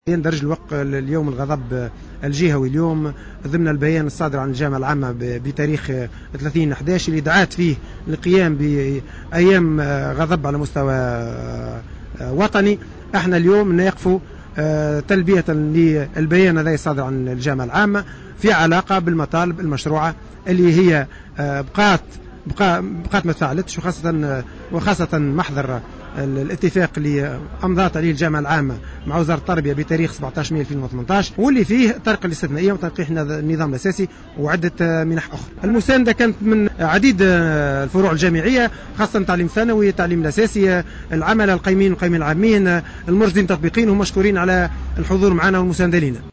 يندرج اليوم الغضب الجهوي اليوم ضمن البيان الصادر عن الجامعة العامة بتاريخ 30/11 اللي دعات فيه للقيام بأيام غضب على مستوى وطني. احنا اليوم نقف تلبية للبيان هذا الصادر عن الجامعة العامة في علاقة بالمطالب المشروعة اللي هي بقات ما تفعلتش، وخاصة محضر الاتفاق اللي أمضت عليه الجامعة العامة مع وزارة التربية بتاريخ 17 مايو 2018 واللي فيه طرق الاستثنائية وتنقيح النظام الأساسي وعدة منح أخرى. المساندة كانت من عديد الفروع الجامعية، خاصة التعليم الثانوي، التعليم الأساسي، العمل القيمين والقيمين العامين، المرشدين التطبيقيين، هم مشكورين على الحضور معنا والمساندة لنا.